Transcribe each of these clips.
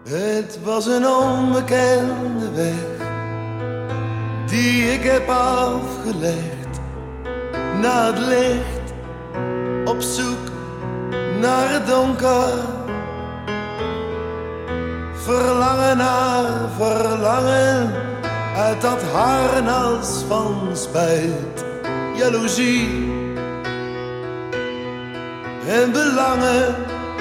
Het was een onbekende weg die ik heb afgelegd naar het licht, op zoek naar het donker. Verlangen naar verlangen uit dat harnas van spijt, jaloezie en belangen.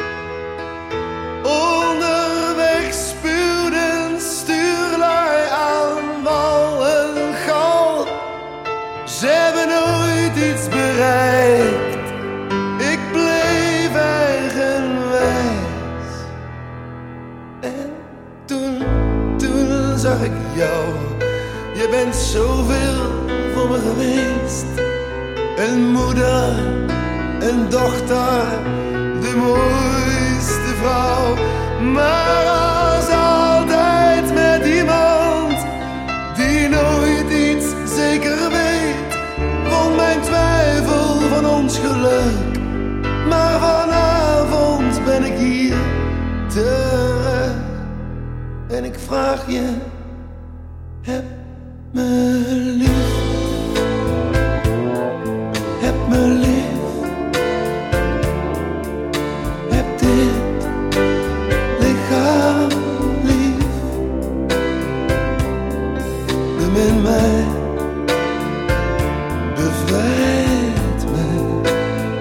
Onderweg spuwden stuurlui aan wal en gal. Ze hebben nooit iets bereikt, ik bleef eigenwijs. En toen zag ik jou, je bent zoveel voor me geweest. Een moeder, een dochter, de mooiste vrouw. Maar als altijd met iemand die nooit iets zeker weet, won mijn twijfel van ons geluk. Maar vanavond ben ik hier terug en ik vraag je, heb me lief, heb me lief. In mij, bevrijd mij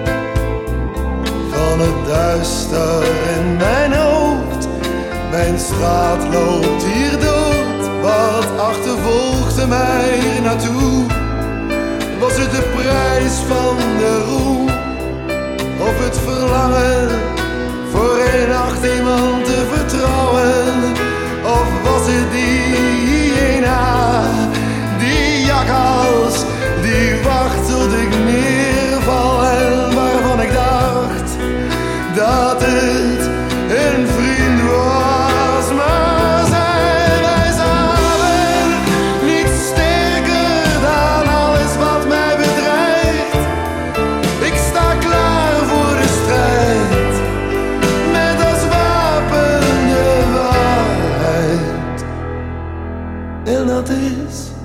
van het duister in mijn hoofd. Mijn straat loopt hier dood, wat achtervolgde mij hier naartoe? Was het de prijs van de roem, of het verlangen voor een nacht iemand te vertrouwen? Of was het die hyena, die jakhals, die wacht tot ik neerval en waarvan ik dacht dat het een vriend was? Maar zijn wij samen niet sterker dan alles wat mij bedreigt? Ik sta klaar voor de strijd, met als wapen de waarheid. En dat is